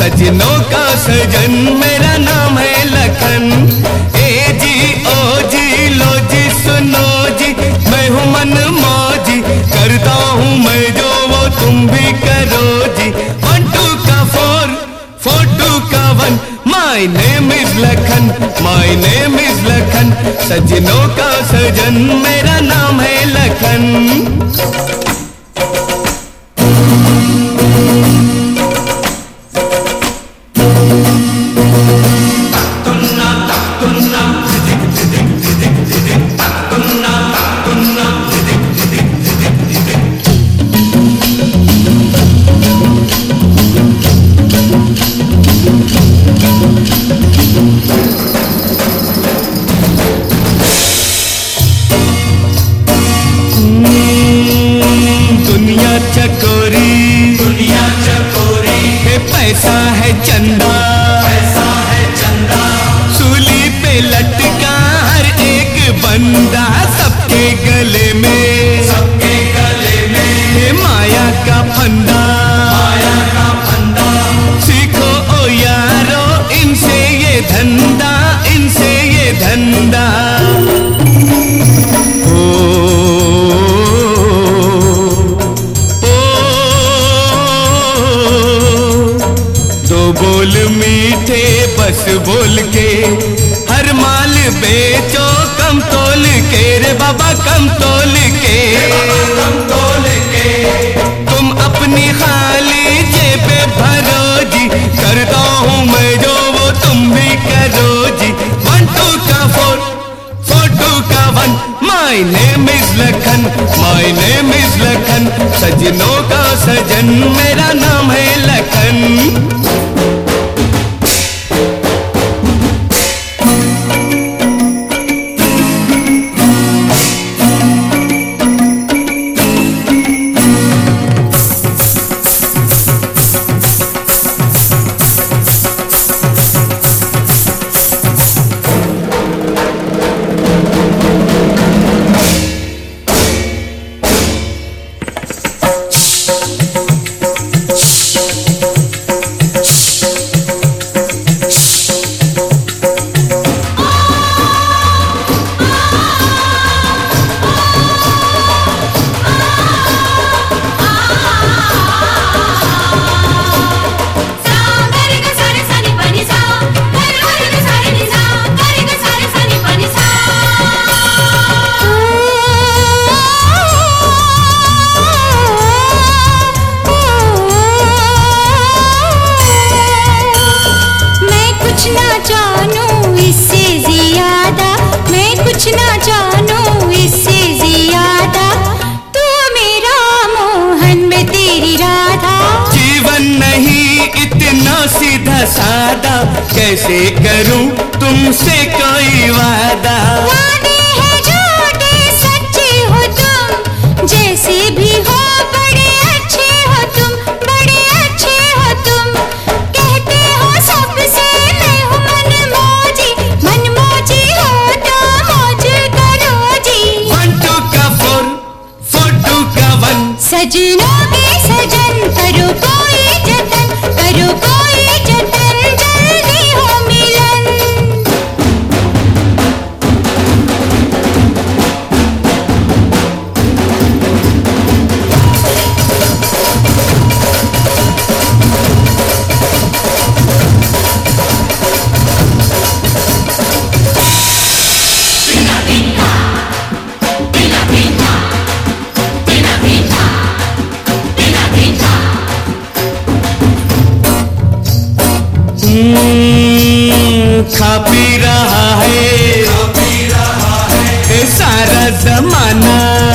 सजनों का सजन मेरा नाम है लखन। ए जी ओ जी लो जी सुनो जी, मैं हूँ मन मौजी, करता हूँ मैं जो वो तुम भी करो जी। 1 2 का 4 4 2 का 1, my name is Lakhan, my name is Lakhan. सजनों का सजन मेरा नाम है लखन। दुनिया चकोरी है, पैसा है चंदा, पैसा है चंदा। सूली पे लटका हर एक बंदा, सबके गले में, सबके गले में है माया का फंदा, माया का फंदा। सीखो ओ यारो इनसे ये धंधा, इनसे ये धंधा। बोल मीठे बस बोल के हर माल बेचो, कम तोल के रे बाबा कम तोल के, कम तोल के। तुम अपनी खाली जेबे भरो जी, करता हूँ मैं जो वो तुम भी करो जी। 1 2 का 4 4 2 का 1, my name is Lakhan, my name is Lakhan. सजनों का सजन मेरा नाम है लखन। सीधा सादा कैसे करूं तुमसे कोई वादा। वादे हैं झूठे सच्चे हो तुम, जैसे भी हो बड़े अच्छे हो तुम, बड़े अच्छे हो तुम। कहते हो सबसे मैं हूँ मन मौजी हो तो मौज करो जी। 1 2 का 4 4 2 का 1, सजनों के सजन करो कोई जतन, करो कोई जतन, जल्दी हो मिलन। खा पी रहा है सारा जमाना,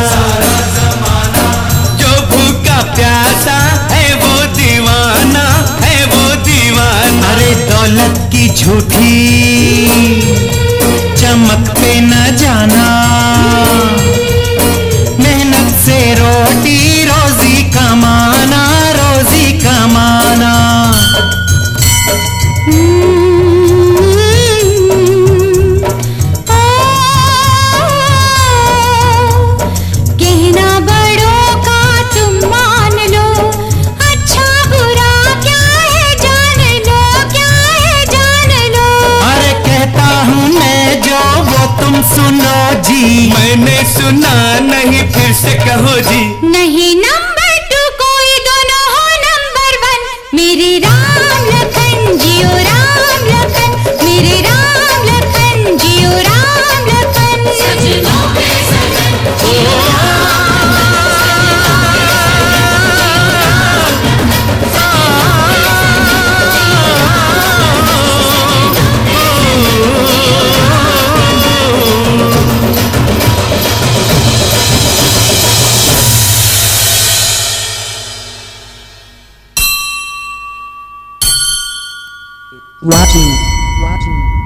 जो भूखा प्यासा है वो दीवाना, है वो दीवाना। अरे दौलत की झूठी चमक पे न जाना, मेहनत से रोटी रोजी कमाना, रोजी कमाना। जान लो सुना नहीं फिर से कहो जी। नहीं नंबर 2 कोई, दोनों हो नंबर 1। मेरे राम लखन जियो राम लखन, मेरे राम लखन जियो राम लखन। सजनों के सजन Raju.